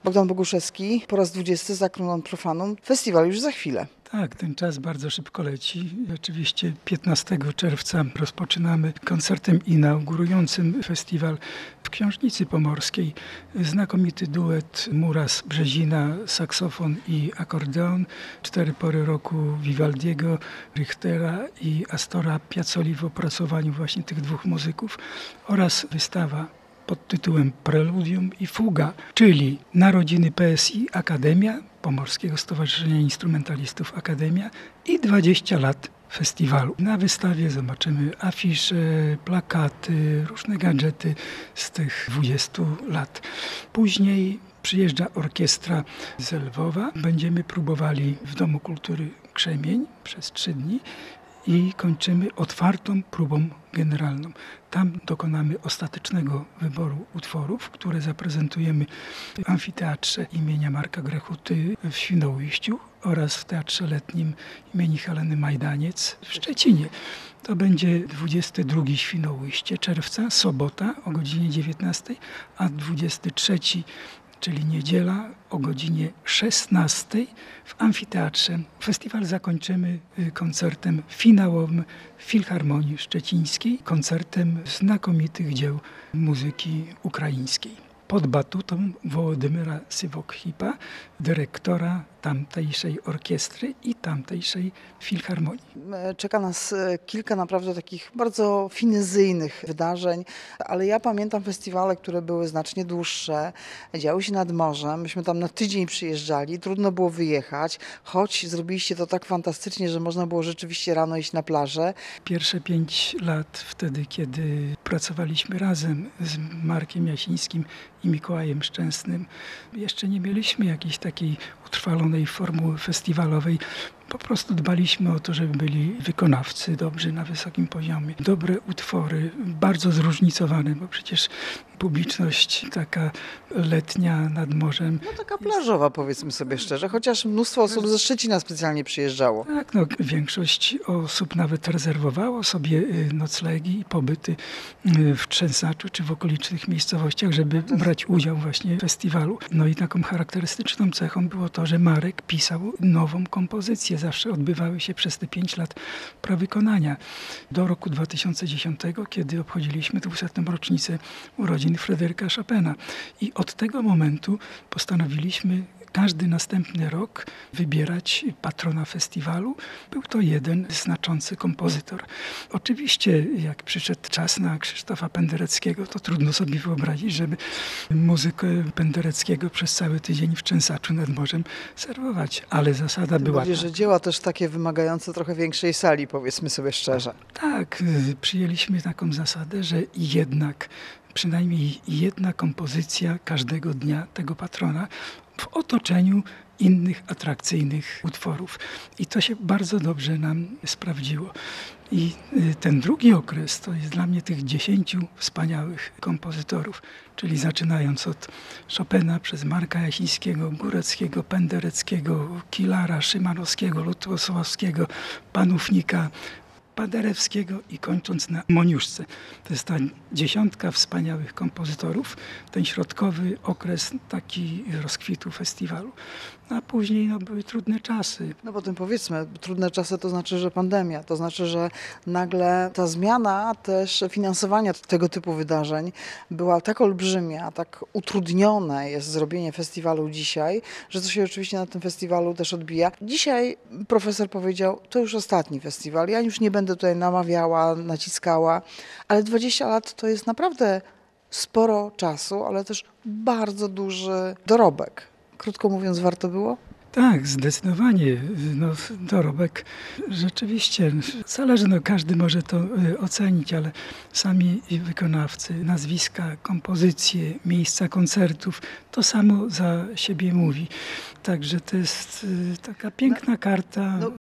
Bogdan Boguszewski po raz 20 za Króloną Profanum. Festiwal już za chwilę. Tak, ten czas bardzo szybko leci. Rzeczywiście 15 czerwca rozpoczynamy koncertem inaugurującym festiwal w Książnicy Pomorskiej. Znakomity duet Muras-Brzezina, saksofon i akordeon. 4 pory roku Vivaldiego, Richtera i Astora Piazzoli w opracowaniu właśnie tych dwóch muzyków oraz wystawa pod tytułem Preludium i Fuga, czyli Narodziny PSI Akademia, Pomorskiego Stowarzyszenia Instrumentalistów Akademia i 20 lat festiwalu. Na wystawie zobaczymy afisze, plakaty, różne gadżety z tych 20 lat. Później przyjeżdża orkiestra z Lwowa. Będziemy próbowali w Domu Kultury Krzemień przez 3 dni i kończymy otwartą próbą generalną. Tam dokonamy ostatecznego wyboru utworów, które zaprezentujemy w Amfiteatrze imienia Marka Grechuty w Świnoujściu oraz w Teatrze Letnim imieni Heleny Majdaniec w Szczecinie. To będzie 22 Świnoujście czerwca, sobota o godzinie 19, a 23, czyli niedziela o godzinie 16 w Amfiteatrze. Festiwal zakończymy koncertem finałowym w Filharmonii Szczecińskiej, koncertem znakomitych dzieł muzyki ukraińskiej. Pod batutą Wołodymyra Sywokhipa, dyrektora tamtejszej orkiestry i tamtejszej filharmonii. Czeka nas kilka naprawdę takich bardzo finezyjnych wydarzeń, ale ja pamiętam festiwale, które były znacznie dłuższe, działy się nad morzem. Myśmy tam na tydzień przyjeżdżali, trudno było wyjechać, choć zrobiliście to tak fantastycznie, że można było rzeczywiście rano iść na plażę. Pierwsze 5 lat wtedy, kiedy pracowaliśmy razem z Markiem Jasińskim i Mikołajem Szczęsnym, jeszcze nie mieliśmy jakiejś takiej utrwalonej formuły festiwalowej. Po prostu dbaliśmy o to, żeby byli wykonawcy dobrzy, na wysokim poziomie. Dobre utwory, bardzo zróżnicowane, bo przecież publiczność taka letnia nad morzem. No taka plażowa, powiedzmy sobie szczerze, chociaż mnóstwo osób ze Szczecina specjalnie przyjeżdżało. Tak, no, większość osób nawet rezerwowało sobie noclegi i pobyty w Trzęsaczu czy w okolicznych miejscowościach, żeby brać udział właśnie w festiwalu. No i taką charakterystyczną cechą było to, że Marek pisał nową kompozycję. Zawsze odbywały się przez te 5 lat prawykonania. Do roku 2010, kiedy obchodziliśmy 200. rocznicę urodzin Fryderyka Chopina. I od tego momentu postanowiliśmy każdy następny rok wybierać patrona festiwalu. Był to jeden znaczący kompozytor. Oczywiście jak przyszedł czas na Krzysztofa Pendereckiego, to trudno sobie wyobrazić, żeby muzykę Pendereckiego przez cały tydzień w Trzęsaczu nad morzem serwować, ale zasada była Bardziej, że dzieła też takie wymagające trochę większej sali, powiedzmy sobie szczerze. Tak, przyjęliśmy taką zasadę, że jednak przynajmniej jedna kompozycja każdego dnia tego patrona w otoczeniu innych atrakcyjnych utworów. I to się bardzo dobrze nam sprawdziło. I ten drugi okres to jest dla mnie tych 10 wspaniałych kompozytorów, czyli zaczynając od Chopina przez Marka Jasińskiego, Góreckiego, Pendereckiego, Kilara, Szymanowskiego, Lutosławskiego, Panównika, Paderewskiego i kończąc na Moniuszce. To jest ta 10 wspaniałych kompozytorów, ten środkowy okres taki rozkwitu festiwalu. A później były trudne czasy. No potem powiedzmy, trudne czasy to znaczy, że pandemia, to znaczy, że nagle ta zmiana też finansowania tego typu wydarzeń była tak olbrzymia, tak utrudnione jest zrobienie festiwalu dzisiaj, że to się oczywiście na tym festiwalu też odbija. Dzisiaj profesor powiedział, to już ostatni festiwal, ja już nie będę tutaj namawiała, naciskała, ale 20 lat to jest naprawdę sporo czasu, ale też bardzo duży dorobek. Krótko mówiąc, warto było? Tak, zdecydowanie. Dorobek rzeczywiście zależy, każdy może to ocenić, ale sami wykonawcy, nazwiska, kompozycje, miejsca koncertów, to samo za siebie mówi. Także to jest taka piękna karta.